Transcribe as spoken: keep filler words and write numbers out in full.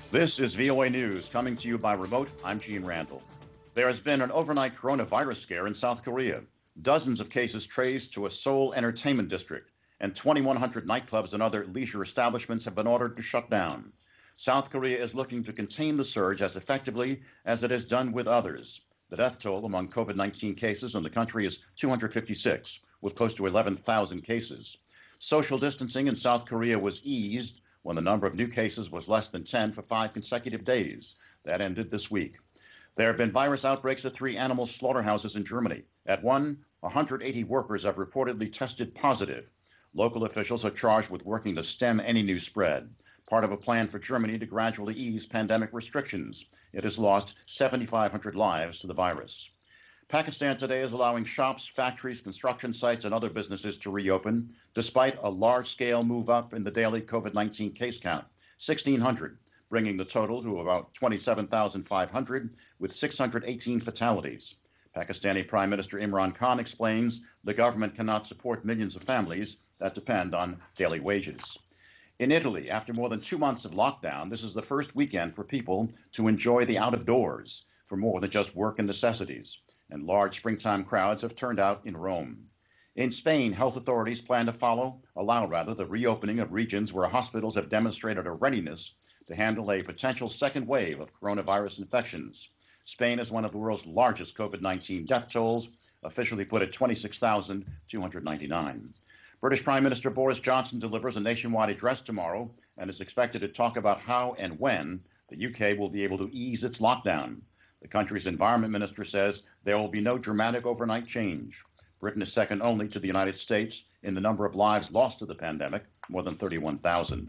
This is V O A News coming to you by remote. I'm Gene Randall. There has been an overnight coronavirus scare in South Korea. Dozens of cases traced to a Seoul entertainment district, and twenty-one hundred nightclubs and other leisure establishments have been ordered to shut down. South Korea is looking to contain the surge as effectively as it has done with others. The death toll among COVID nineteen cases in the country is two hundred fifty-six, with close to eleven thousand cases. Social distancing in South Korea was eased when the number of new cases was less than ten for five consecutive days. That ended this week. There have been virus outbreaks at three animal slaughterhouses in Germany. At one, one hundred eighty workers have reportedly tested positive. Local officials are charged with working to stem any new spread, part of a plan for Germany to gradually ease pandemic restrictions. It has lost seven thousand five hundred lives to the virus. Pakistan today is allowing shops, factories, construction sites, and other businesses to reopen, despite a large-scale move up in the daily COVID nineteen case count, sixteen hundred, bringing the total to about twenty-seven thousand five hundred, with six hundred eighteen fatalities. Pakistani Prime Minister Imran Khan explains the government cannot support millions of families that depend on daily wages. In Italy, after more than two months of lockdown, this is the first weekend for people to enjoy the out-of-doors for more than just work and necessities, and large springtime crowds have turned out in Rome. In Spain, health authorities plan to follow, allow rather, the reopening of regions where hospitals have demonstrated a readiness to handle a potential second wave of coronavirus infections. Spain is one of the world's largest COVID nineteen death tolls, officially put at twenty-six thousand two hundred ninety-nine. British Prime Minister Boris Johnson delivers a nationwide address tomorrow and is expected to talk about how and when the U K will be able to ease its lockdown. The country's environment minister says there will be no dramatic overnight change. Britain is second only to the United States in the number of lives lost to the pandemic, more than thirty-one thousand.